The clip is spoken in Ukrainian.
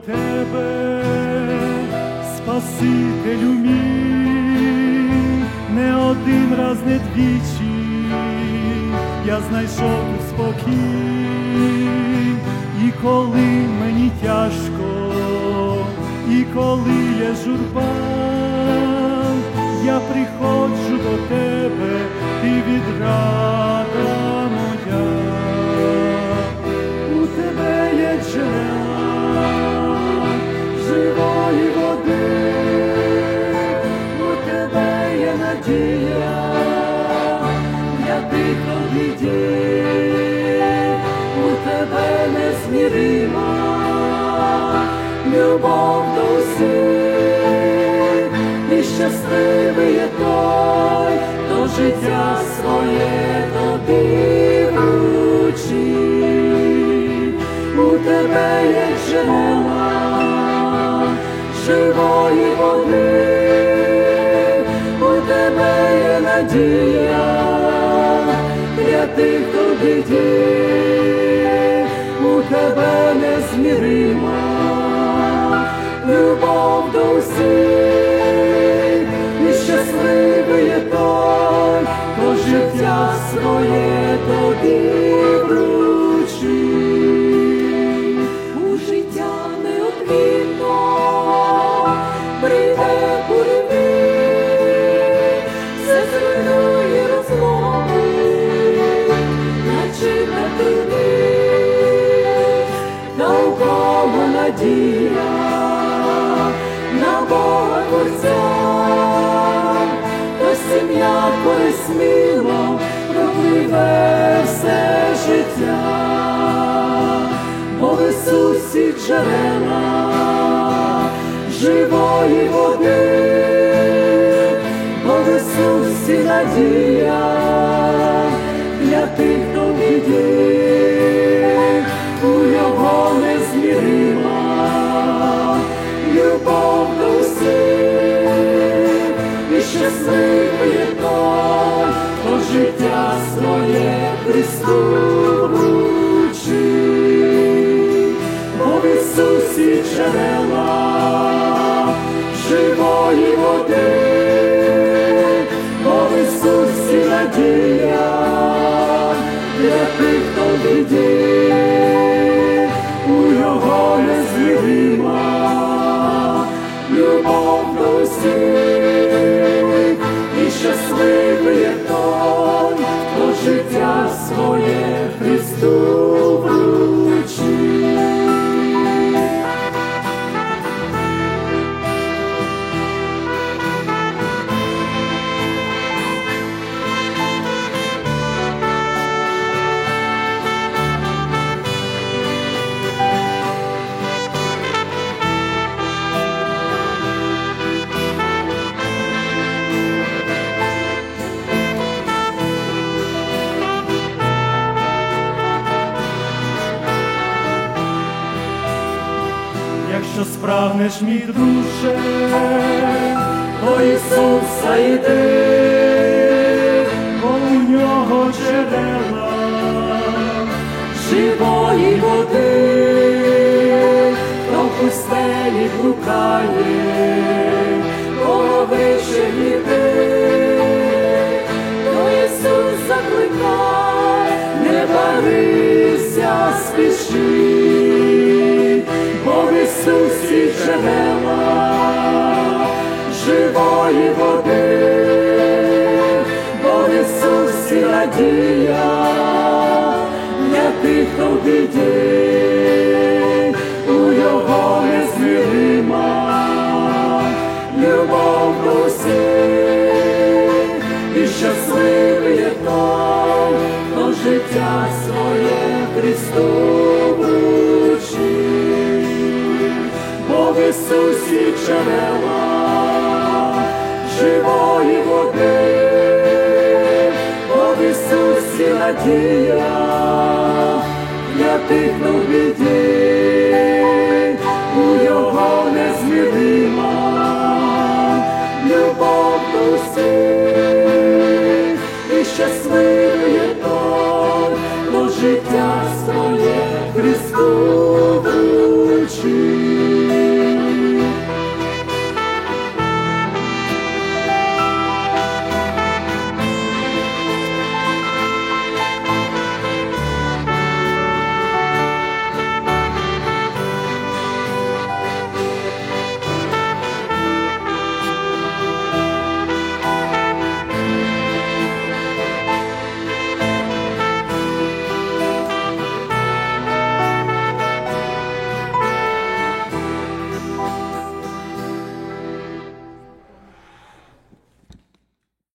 тебе, Спасителю мій, не один раз, не двічі я знайшов тут спокій. І коли мені тяжко, і коли є журба, я приходжу до тебе, ти відрада моя. У тебе є джерела живої води, у тебе є надія для тих, хто в біді, у тебе незмірима любов до усіх, і щасливий є той, хто життя своє тобі вручить. У тебе є джерела живої води, у тебе є надія для тих, хто в біді, у тебе незмірима любов до усіх, і щасливий є той, хто життя своє тобі вручить. У життя неодмінно прийде буревій, все зруйнує розлому, наче на тобі, та у кого надія на Бога Творця, то сім'я сміло пропливе все життя, бо в Ісусі джерела живої води, бо в Ісусі надія для тих, хто в біді, у Його незмірима любов до усіх, і щасливий є той, хто життя своє Христу вручить. Бо в Ісусі джерела живої води, бо в Ісусі надія для тих, хто в біді, у Його незмірима любов до усіх, і щасливий є той, хто життя своє Христу вручить. Якщо спрагнеш, мій друже, до Ісуса йди, бо у Нього джерела живої води, хто в пустелі блукає, кого вище йди, до Ісус закликай, не барися, спіши, бо в Ісусі джерела живої води, бо в Ісусі надія для тих, хто в біді, у Його незмірима любов до усіх, і щасливий є той, хто життя своє Христу вручить. Бо в Ісусі джерела живої води, бо в Ісусі надія для тих, хто